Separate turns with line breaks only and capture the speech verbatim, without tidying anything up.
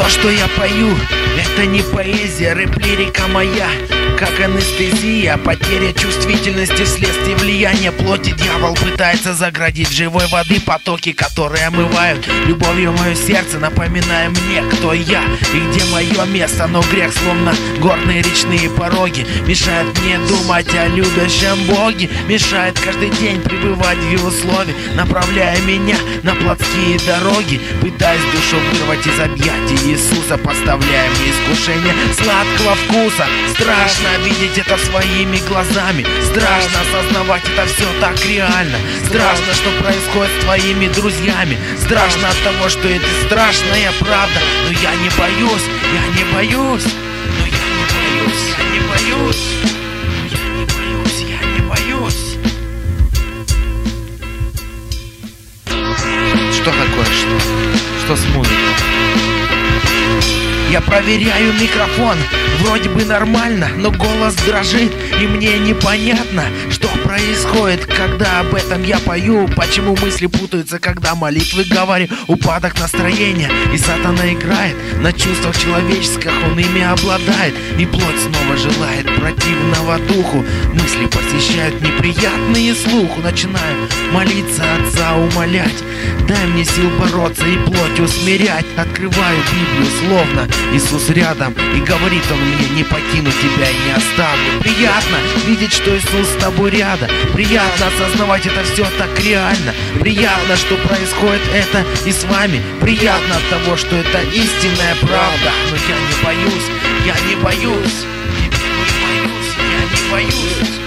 То, что я пою, это не поэзия, рэп-лирика моя, как анестезия, потеря чувствительности вследствие влияния плоти. Дьявол пытается заградить живой воды потоки, которые омывают любовью мое сердце, напоминая мне, кто я и где мое место. Но грех, словно горные речные пороги, мешает мне думать о любящем Боге, мешает каждый день пребывать в его слове, направляя меня на плотские дороги, пытаясь душу вырвать из объятий Иисуса, поставляя мне искушение сладкого вкуса. Страшно видеть это своими глазами, страшно осознавать это все так реально, страшно, что происходит с твоими друзьями, страшно от того, что это страшная правда. Но я не боюсь, я не боюсь, но я не боюсь, я не боюсь, я не боюсь, я не боюсь. Что такое, что? Что с музыкой? Я проверяю микрофон, вроде бы нормально, но голос дрожит, и мне непонятно, что происходит, когда об этом я пою. Почему мысли путаются, когда молитвы говорю, упадок настроения, и сатана играет на чувствах человеческих, он ими обладает, и плоть снова желает противного духу. Мысли посещают неприятные слуху, начинаю молиться Отца, умолять, дай мне сил бороться и плоть усмирять. Открываю Библию, словно Иисус рядом, и говорит он мне: не покину тебя и не оставлю. Приятно видеть, что Иисус с тобой рядом, приятно осознавать это все так реально, приятно, что происходит это и с вами, приятно от того, что это истинная правда. Но я не боюсь, я не боюсь, я не боюсь, я не боюсь.